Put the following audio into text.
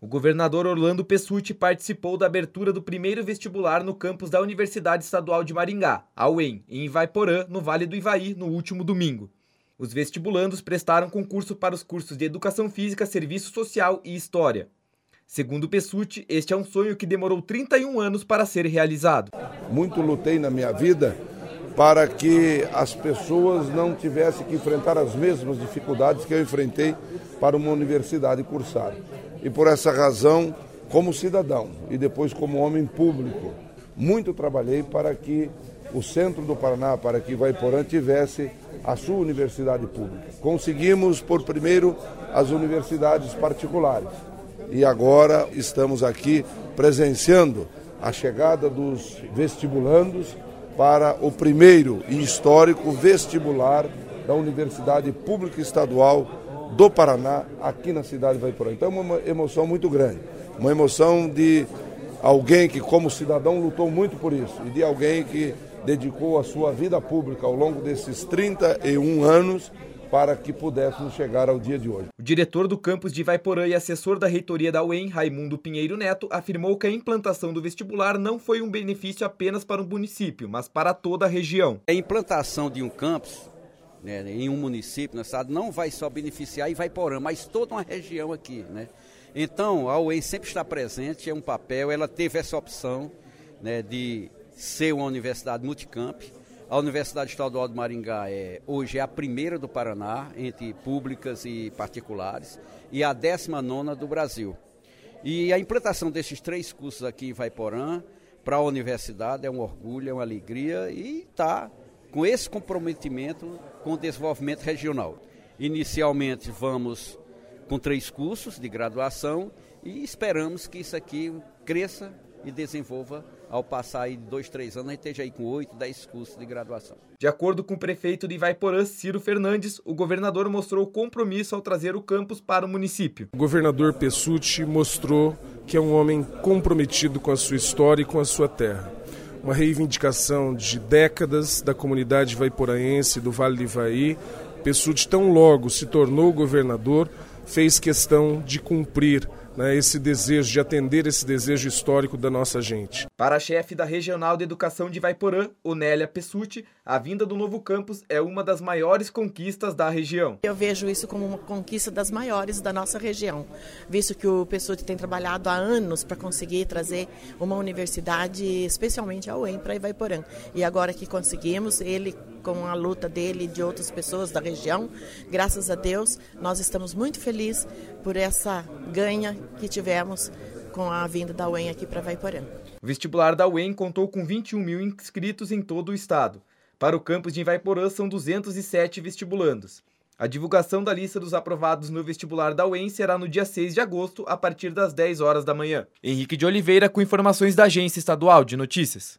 O governador Orlando Pessutti participou da abertura do primeiro vestibular no campus da Universidade Estadual de Maringá, a UEM, em Ivaiporã, no Vale do Ivaí, no último domingo. Os vestibulandos prestaram concurso para os cursos de Educação Física, Serviço Social e História. Segundo Pessutti, este é um sonho que demorou 31 anos para ser realizado. Muito lutei na minha vida para que as pessoas não tivessem que enfrentar as mesmas dificuldades que eu enfrentei para uma universidade cursar. E por essa razão, como cidadão e depois como homem público, muito trabalhei para que o centro do Paraná, para que Ivaiporã tivesse a sua universidade pública. Conseguimos, por primeiro, as universidades particulares. E agora estamos aqui presenciando a chegada dos vestibulandos para o primeiro e histórico vestibular da Universidade Pública Estadual do Paraná, aqui na cidade de Ivaiporã. Então é uma emoção muito grande, uma emoção de alguém que, como cidadão, lutou muito por isso, e de alguém que dedicou a sua vida pública ao longo desses 31 anos para que pudéssemos chegar ao dia de hoje. O diretor do campus de Ivaiporã e assessor da reitoria da UEM, Raimundo Pinheiro Neto, afirmou que a implantação do vestibular não foi um benefício apenas para o município, mas para toda a região. A implantação de um campus, em um município, no estado, não vai só beneficiar Ivaiporã, mas toda uma região aqui, né? Então, a UEM sempre está presente, é um papel, ela teve essa opção, de ser uma universidade multicamp. A Universidade Estadual de Maringá hoje é a primeira do Paraná, entre públicas e particulares, e a 19ª do Brasil. E a implantação desses 3 cursos aqui em Ivaiporã, para a universidade, é um orgulho, é uma alegria, e está com esse comprometimento com o desenvolvimento regional. Inicialmente vamos com 3 cursos de graduação e esperamos que isso aqui cresça e desenvolva. Ao passar aí de 2, 3 anos, a gente esteja aí com 8, 10 cursos de graduação. De acordo com o prefeito de Ivaiporã, Ciro Fernandes, o governador mostrou compromisso ao trazer o campus para o município. O governador Pessutti mostrou que é um homem comprometido com a sua história e com a sua terra. Uma reivindicação de décadas da comunidade ivaiporaense do Vale do Ivaí. Pessutti, tão logo se tornou governador, fez questão de cumprir esse desejo, de atender esse desejo histórico da nossa gente. Para a chefe da Regional de Educação de Ivaiporã, Onélia Pessutti, a vinda do novo campus é uma das maiores conquistas da região. Eu vejo isso como uma conquista das maiores da nossa região, visto que o Pessutti tem trabalhado há anos para conseguir trazer uma universidade, especialmente a UEM, para Ivaiporã. E agora que conseguimos, ele com a luta dele e de outras pessoas da região, graças a Deus, nós estamos muito felizes por essa ganha que tivemos com a vinda da UEM aqui para Ivaiporã. O vestibular da UEM contou com 21 mil inscritos em todo o estado. Para o campus de Ivaiporã são 207 vestibulandos. A divulgação da lista dos aprovados no vestibular da UEM será no dia 6 de agosto, a partir das 10 horas da manhã. Henrique de Oliveira com informações da Agência Estadual de Notícias.